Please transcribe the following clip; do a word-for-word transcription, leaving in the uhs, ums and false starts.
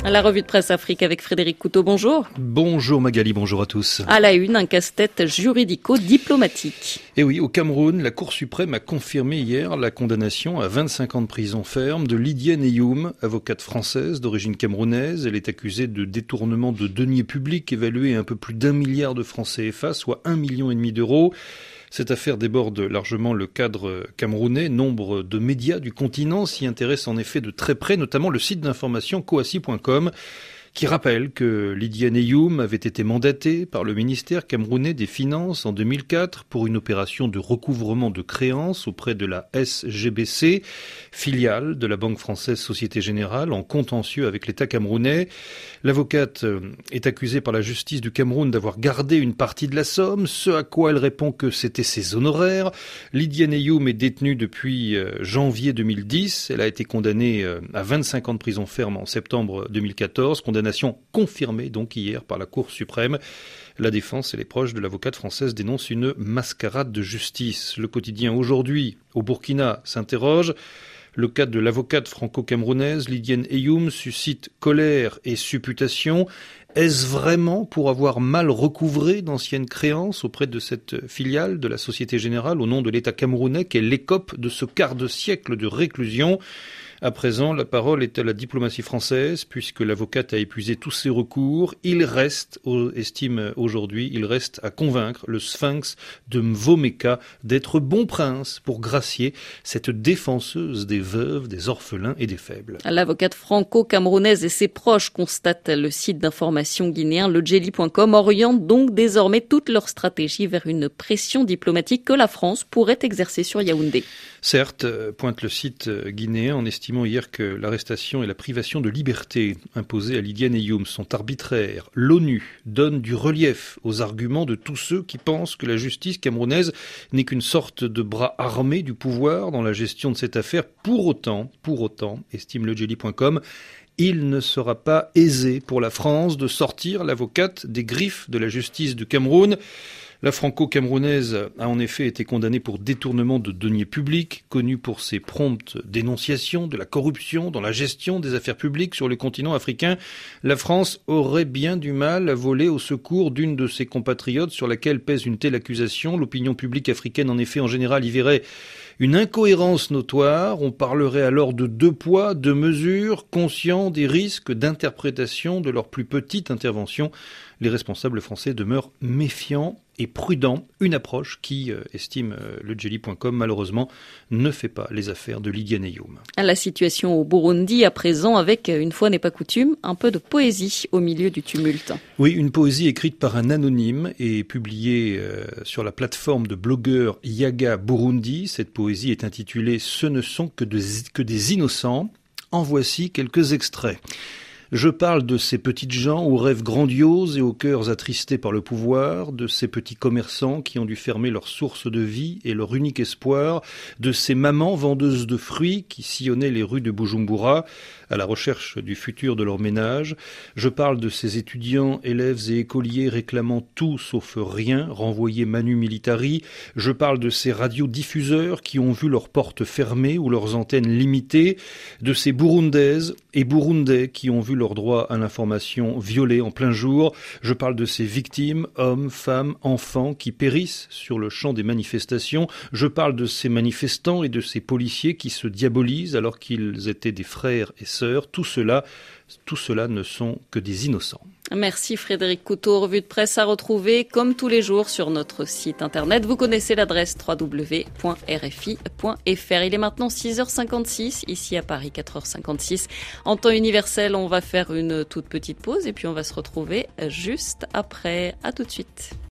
La revue de presse Afrique avec Frédéric Couteau, bonjour. Bonjour Magali, bonjour à tous. À la une, un casse-tête juridico-diplomatique. Et oui, au Cameroun, la Cour suprême a confirmé hier la condamnation à vingt-cinq ans de prison ferme de Lydiane Eyoum, avocate française d'origine camerounaise. Elle est accusée de détournement de deniers publics évalué à un peu plus d'un milliard de francs C F A, soit un million et demi d'euros. Cette affaire déborde largement le cadre camerounais. Nombre de médias du continent s'y intéressent en effet de très près, notamment le site d'information coassi point com, qui rappelle que Lydiane Eyoum avait été mandatée par le ministère camerounais des Finances en deux mille quatre pour une opération de recouvrement de créances auprès de la S G B C, filiale de la Banque française Société Générale, en contentieux avec l'État camerounais. L'avocate est accusée par la justice du Cameroun d'avoir gardé une partie de la somme, ce à quoi elle répond que c'était ses honoraires. Lydiane Eyoum est détenue depuis janvier deux mille dix. Elle a été condamnée à vingt-cinq ans de prison ferme en septembre deux mille quatorze, condamnation confirmée donc hier par la Cour suprême. La défense et les proches de l'avocate française dénoncent une mascarade de justice. Le quotidien Aujourd'hui au Burkina s'interroge. Le cas de l'avocate franco-camerounaise Lydiane Eyoum suscite colère et supputation. Est-ce vraiment pour avoir mal recouvré d'anciennes créances auprès de cette filiale de la Société Générale au nom de l'État camerounais qu'elle écope de ce quart de siècle de réclusion ? À présent, la parole est à la diplomatie française, puisque l'avocate a épuisé tous ses recours. Il reste, estime aujourd'hui, il reste à convaincre le sphinx de Mvomeka d'être bon prince pour gracier cette défenseuse des veuves, des orphelins et des faibles. L'avocate franco-camerounaise et ses proches, constate le site d'information guinéen ledjeli point com, orientent donc désormais toute leur stratégie vers une pression diplomatique que la France pourrait exercer sur Yaoundé. Certes, pointe le site guinéen en estimant hier que l'arrestation et la privation de liberté imposées à Lydiane Eyoum sont arbitraires. L'ONU donne du relief aux arguments de tous ceux qui pensent que la justice camerounaise n'est qu'une sorte de bras armé du pouvoir dans la gestion de cette affaire. Pour autant, pour autant, estime ledjeli point com, il ne sera pas aisé pour la France de sortir l'avocate des griffes de la justice du Cameroun. La franco-camerounaise a en effet été condamnée pour détournement de deniers publics, connue pour ses promptes dénonciations de la corruption dans la gestion des affaires publiques sur le continent africain. La France aurait bien du mal à voler au secours d'une de ses compatriotes sur laquelle pèse une telle accusation. L'opinion publique africaine, en effet, en général, y verrait une incohérence notoire. On parlerait alors de deux poids, deux mesures, conscients des risques d'interprétation de leur plus petite intervention. Les responsables français demeurent méfiants et prudents. Une approche qui, euh, estime euh, ledjeli point com, malheureusement, ne fait pas les affaires de Lydiane Eyoum. La situation au Burundi à présent avec, une fois n'est pas coutume, un peu de poésie au milieu du tumulte. Oui, une poésie écrite par un anonyme et publiée euh, sur la plateforme de blogueurs Yaga Burundi. Cette poésie est intitulée « Ce ne sont que, de, que des innocents ». En voici quelques extraits. Je parle de ces petites gens aux rêves grandioses et aux cœurs attristés par le pouvoir, de ces petits commerçants qui ont dû fermer leur source de vie et leur unique espoir, de ces mamans vendeuses de fruits qui sillonnaient les rues de Bujumbura à la recherche du futur de leur ménage. Je parle de ces étudiants, élèves et écoliers réclamant tout sauf rien, renvoyés manu militari. Je parle de ces radiodiffuseurs qui ont vu leurs portes fermées ou leurs antennes limitées, de ces Burundaises et Burundais qui ont vu leurs droits à l'information violés en plein jour. Je parle de ces victimes, hommes, femmes, enfants, qui périssent sur le champ des manifestations. Je parle de ces manifestants et de ces policiers qui se diabolisent alors qu'ils étaient des frères et sœurs. Tout cela, tout cela ne sont que des innocents. Merci Frédéric Couteau. Revue de presse à retrouver comme tous les jours sur notre site internet. Vous connaissez l'adresse w w w point r f i point f r. Il est maintenant six heures cinquante-six, ici à Paris quatre heures cinquante-six. En temps universel, on va faire une toute petite pause et puis on va se retrouver juste après. À tout de suite.